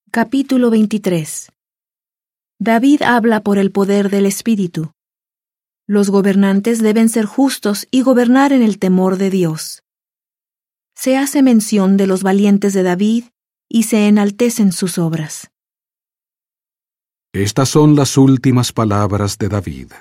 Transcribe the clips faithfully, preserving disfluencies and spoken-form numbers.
Capítulo veintitrés. David habla por el poder del Espíritu. Los gobernantes deben ser justos y gobernar en el temor de Dios. Se hace mención de los valientes de David y se enaltecen sus obras. Estas son las últimas palabras de David.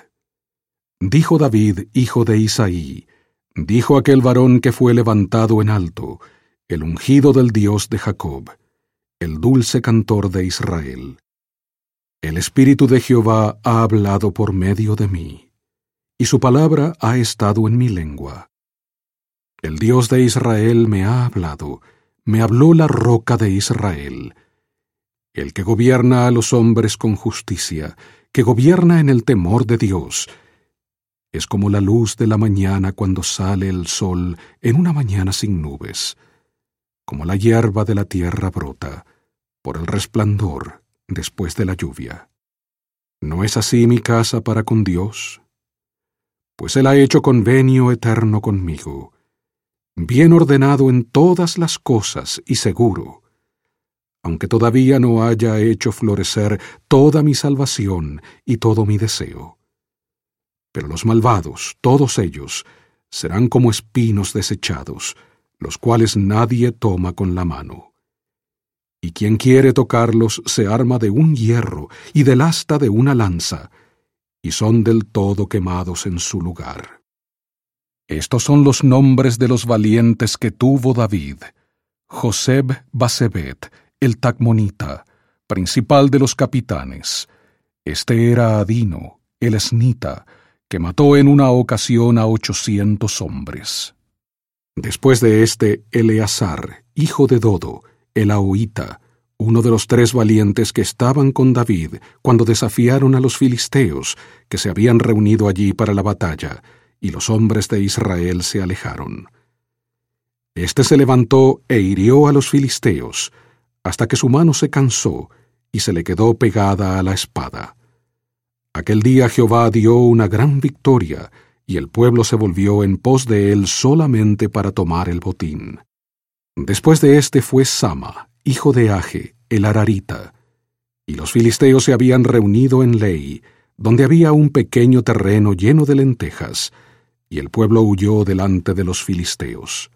Dijo David, hijo de Isaí, dijo aquel varón que fue levantado en alto, el ungido del Dios de Jacob, el dulce cantor de Israel. El Espíritu de Jehová ha hablado por medio de mí, y su palabra ha estado en mi lengua. El Dios de Israel me ha hablado, me habló la roca de Israel. El que gobierna a los hombres con justicia, que gobierna en el temor de Dios, es como la luz de la mañana cuando sale el sol en una mañana sin nubes, como la hierba de la tierra brota, por el resplandor después de la lluvia. ¿No es así mi casa para con Dios? Pues Él ha hecho convenio eterno conmigo, bien ordenado en todas las cosas y seguro, aunque todavía no haya hecho florecer toda mi salvación y todo mi deseo. Pero los malvados, todos ellos, serán como espinos desechados, los cuales nadie toma con la mano. Y quien quiere tocarlos se arma de un hierro y del asta de una lanza, y son del todo quemados en su lugar. Estos son los nombres de los valientes que tuvo David: Joseb Basebet, el Tacmonita, principal de los capitanes. Este era Adino, el esnita, que mató en una ocasión a ochocientos hombres. Después de éste, Eleazar, hijo de Dodo, el ahoita, uno de los tres valientes que estaban con David cuando desafiaron a los filisteos, que se habían reunido allí para la batalla, y los hombres de Israel se alejaron. Este se levantó e hirió a los filisteos, hasta que su mano se cansó y se le quedó pegada a la espada. Aquel día Jehová dio una gran victoria, y el pueblo se volvió en pos de él solamente para tomar el botín. Después de éste fue Sama, hijo de Age, el Ararita, y los filisteos se habían reunido en Lei, donde había un pequeño terreno lleno de lentejas, y el pueblo huyó delante de los filisteos.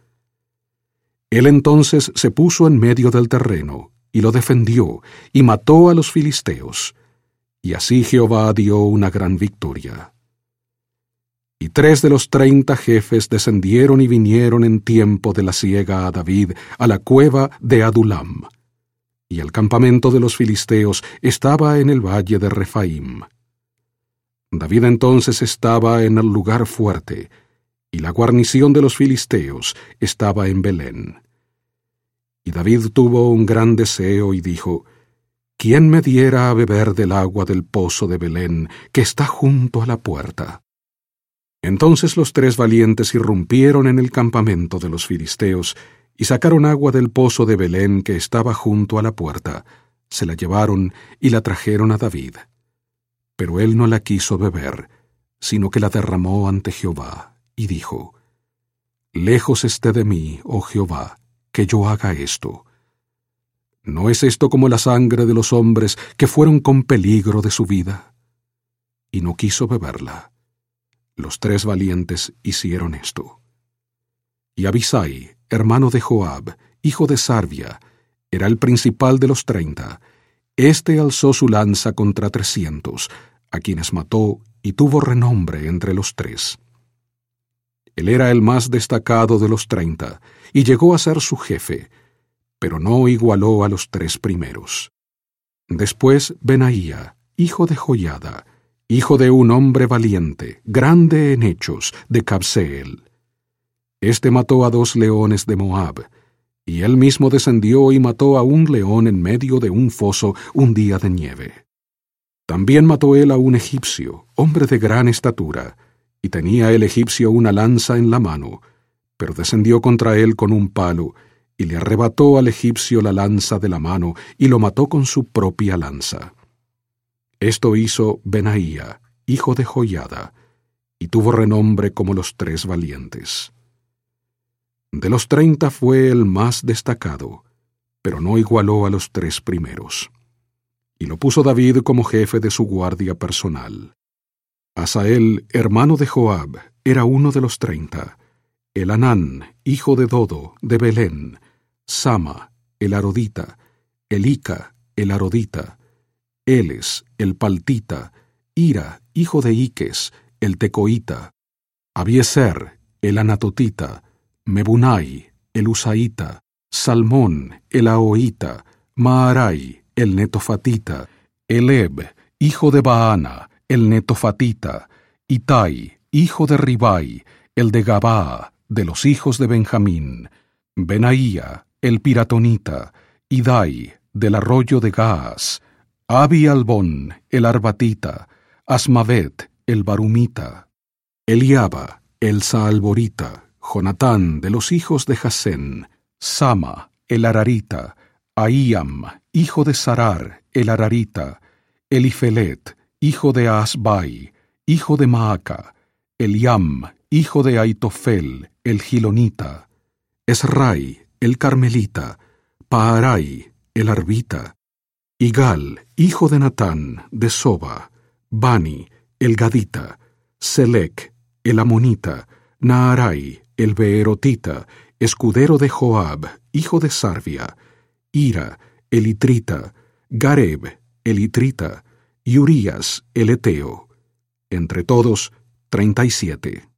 Él entonces se puso en medio del terreno, y lo defendió, y mató a los filisteos, y así Jehová dio una gran victoria. Y tres de los treinta jefes descendieron y vinieron en tiempo de la siega a David a la cueva de Adulam, y el campamento de los filisteos estaba en el valle de Refaim. David entonces estaba en el lugar fuerte, y la guarnición de los filisteos estaba en Belén. Y David tuvo un gran deseo y dijo: ¿Quién me diera a beber del agua del pozo de Belén, que está junto a la puerta? Entonces los tres valientes irrumpieron en el campamento de los filisteos, y sacaron agua del pozo de Belén que estaba junto a la puerta, se la llevaron y la trajeron a David. Pero él no la quiso beber, sino que la derramó ante Jehová, y dijo: Lejos esté de mí, oh Jehová, que yo haga esto. ¿No es esto como la sangre de los hombres que fueron con peligro de su vida? Y no quiso beberla. Los tres valientes hicieron esto. Y Abisai, hermano de Joab, hijo de Sarvia, era el principal de los treinta. Este alzó su lanza contra trescientos, a quienes mató y tuvo renombre entre los tres. Él era el más destacado de los treinta, y llegó a ser su jefe, pero no igualó a los tres primeros. Después Benaía, hijo de Joiada, hijo de un hombre valiente, grande en hechos, de Cabseel. Este mató a dos leones de Moab, y él mismo descendió y mató a un león en medio de un foso un día de nieve. También mató él a un egipcio, hombre de gran estatura, y tenía el egipcio una lanza en la mano, pero descendió contra él con un palo, y le arrebató al egipcio la lanza de la mano, y lo mató con su propia lanza. Esto hizo Benaía, hijo de Joiada, y tuvo renombre como los tres valientes. De los treinta fue el más destacado, pero no igualó a los tres primeros. Y lo puso David como jefe de su guardia personal. Asael, hermano de Joab, era uno de los treinta. Elanán, hijo de Dodo, de Belén. Sama, el arodita. Elica, el arodita. Eles, el paltita. Ira, hijo de Iques, el tecoita. Abieser, el anatotita. Mebunai, el usaita. Salmón, el ahoita. Maarai, el netofatita. Eleb, hijo de Baana, el netofatita. Itai, hijo de Ribai, el de Gabaa, de los hijos de Benjamín. Benaía, el piratonita. Idai, del arroyo de Gaas. Abi Albón, el arbatita. Asmavet, el barumita. Eliaba, el saalborita. Jonatán, de los hijos de Jasén. Sama, el ararita. Ahíam, hijo de Sarar, el ararita. Elifelet, hijo de Asbai, hijo de Maaca. Eliam, hijo de Aitofel, el gilonita. Esrai, el carmelita. Paarai, el arbita. Igal, hijo de Natán, de Soba. Bani, el gadita. Selec, el amonita. Naarai, el beerotita, escudero de Joab, hijo de Sarvia. Ira, el itrita. Gareb, el itrita. Y Urías, el eteo. Entre todos, treinta y siete.